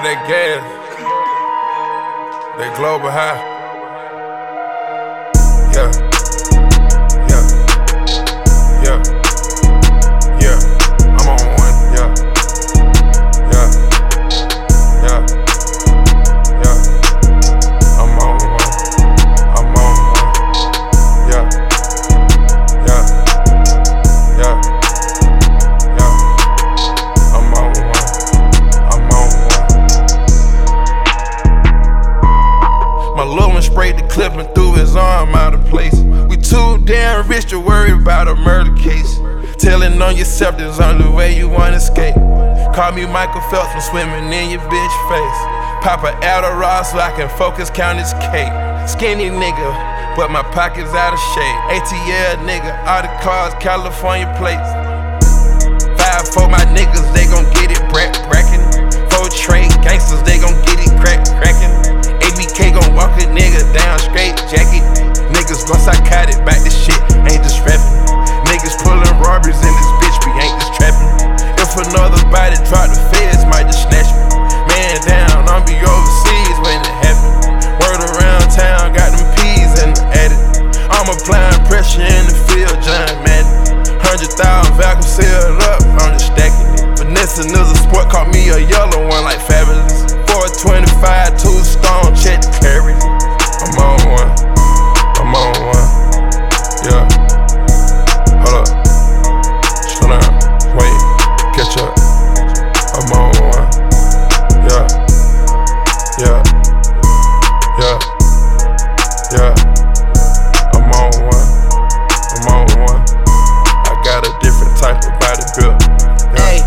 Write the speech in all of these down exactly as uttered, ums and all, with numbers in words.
that gas, that global high. Yeah, yeah, yeah, yeah. I'm on one. Yeah, yeah, yeah, yeah. I'm on one. I'm on one. Yeah, yeah, yeah, yeah. I'm on one. I'm on one. My little one sprayed the clip and threw his arm out of place. We too damn rich to worry about a murder case. Telling on yourself there's only way you wanna escape. Call me Michael Phelps from swimming in your bitch face. Pop a Adderall so I can focus, count his cake. Skinny nigga, but my pockets out of shape. A T L nigga, all the cars, California plates. Five for my niggas, they gon' get it brack brackin'. Four trade gangsters, they gon' get it crack crackin'. A B K gon' walk a nigga down straight jacket. Niggas gon' psychotic, back this shit, ain't just rapping. Niggas pullin' robberies in this bitch, we ain't just trapping. If another body drop, the feds might just snatch me. Man down, I'll be overseas when it happen. Word around town, got them peas in the attic. I'm applying pressure in the field, John Madden. Hundred thousand vacuum sealed up, I'm just stacking it. Vanessa is a sport, caught me a yellow one like Fabulous. four twenty-five, two stone, check the clarity. I'm on one, I'm on one, yeah. Hold up, slow down, wait, catch up. I'm on one, yeah, yeah, yeah, yeah. I'm on one, I'm on one. I got a different type of body build. Hey,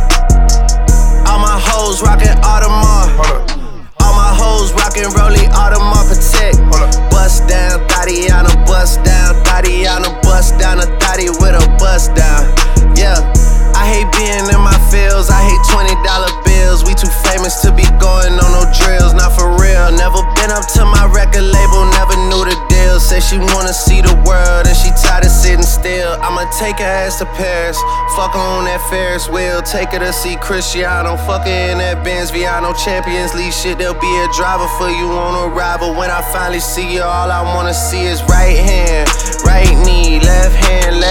all my hoes rockin' Audemars. Hold up. All my hoes rockin' Rollie Audemars Protect. Bust down, Tatiana, bust down, Tatiana, bust down a thotty with a bust down. Yeah, I hate being in my fields, I hate twenty dollar bills. We too famous to be going on no drills, not for real. Never been up to my record label, never knew the deal. Say she wanna see the world and she tired of sitting still. I'ma take her ass to Paris, fuck her on that Ferris wheel. Take her to see Cristiano, fuck her in that Benz Viano. Champions League shit, there'll be a driver for you on arrival. When I finally see you, all I wanna see is right hand, right knee, left hand, left